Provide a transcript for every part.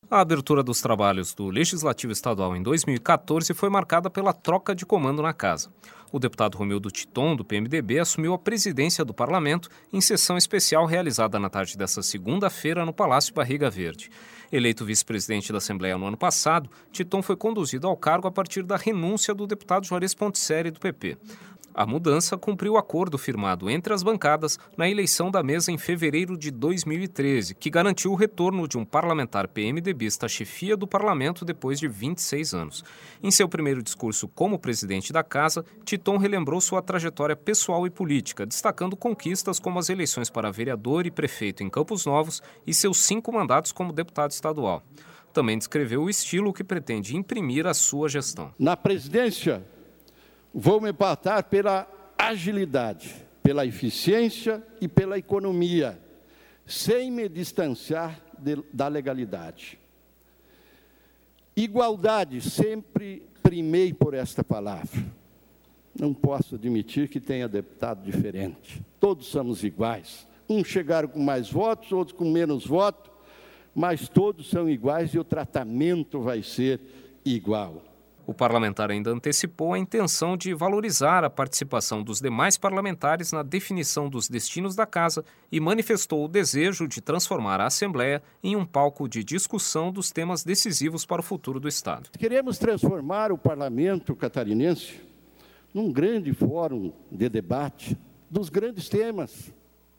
A abertura dos trabalhos do Legislativo Estadual em 2014 foi marcada pela troca de comando na casa. O deputado Romildo Titon, do PMDB, assumiu a presidência do parlamento em sessão especial realizada na tarde desta segunda-feira no Palácio Barriga Verde. Eleito vice-presidente da Assembleia no ano passado, Titon foi conduzido ao cargo a partir da renúncia do deputado Juarez Ponticelli, do PP. A mudança cumpriu o acordo firmado entre as bancadas na eleição da mesa em fevereiro de 2013, que garantiu o retorno de um parlamentar PMDBista à chefia do parlamento depois de 26 anos. Em seu primeiro discurso como presidente da casa, Titon relembrou sua trajetória pessoal e política, destacando conquistas como as eleições para vereador e prefeito em Campos Novos e seus 5 mandatos como deputado estadual. Também descreveu o estilo que pretende imprimir à sua gestão. Na presidência, vou me pautar pela agilidade, pela eficiência e pela economia, sem me distanciar da legalidade. Igualdade, sempre primei por esta palavra. Não posso admitir que tenha deputado diferente. Todos somos iguais. Uns chegaram com mais votos, outros com menos votos, mas todos são iguais e o tratamento vai ser igual. O parlamentar ainda antecipou a intenção de valorizar a participação dos demais parlamentares na definição dos destinos da casa e manifestou o desejo de transformar a Assembleia em um palco de discussão dos temas decisivos para o futuro do Estado. Queremos transformar o parlamento catarinense num grande fórum de debate dos grandes temas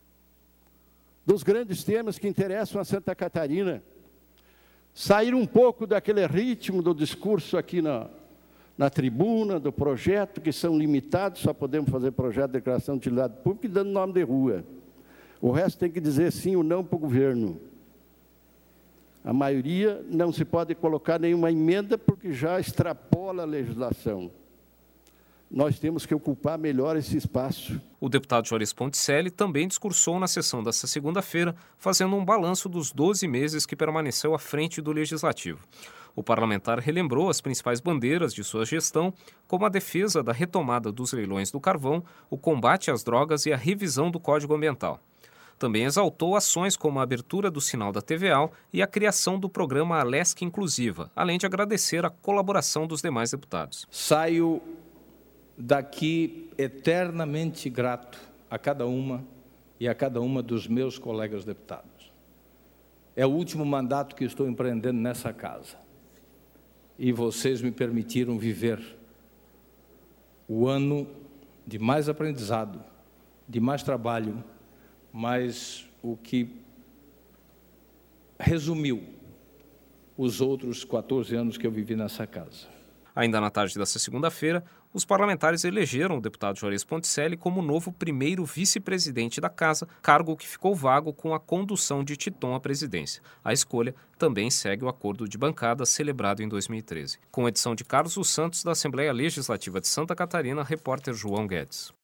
que interessam a Santa Catarina. Sair um pouco daquele ritmo do discurso aqui na tribuna, do projeto, que são limitados, só podemos fazer projeto de declaração de utilidade pública e dando nome de rua. O resto tem que dizer sim ou não para o governo. A maioria não se pode colocar nenhuma emenda porque já extrapola a legislação. Nós temos que ocupar melhor esse espaço. O deputado Juarez Ponticelli também discursou na sessão desta segunda-feira, fazendo um balanço dos 12 meses que permaneceu à frente do Legislativo. O parlamentar relembrou as principais bandeiras de sua gestão, como a defesa da retomada dos leilões do carvão, o combate às drogas e a revisão do Código Ambiental. Também exaltou ações como a abertura do sinal da TVA e a criação do programa Alesc Inclusiva, além de agradecer a colaboração dos demais deputados. Saio daqui eternamente grato a cada uma e a cada uma dos meus colegas deputados. É o último mandato que estou empreendendo nessa casa. E vocês me permitiram viver o ano de mais aprendizado, de mais trabalho, mas o que resumiu os outros 14 anos que eu vivi nessa casa. Ainda na tarde desta segunda-feira, os parlamentares elegeram o deputado Juarez Ponticelli como novo primeiro vice-presidente da casa, cargo que ficou vago com a condução de Titon à presidência. A escolha também segue o acordo de bancada celebrado em 2013. Com edição de Carlos dos Santos, da Assembleia Legislativa de Santa Catarina, repórter João Guedes.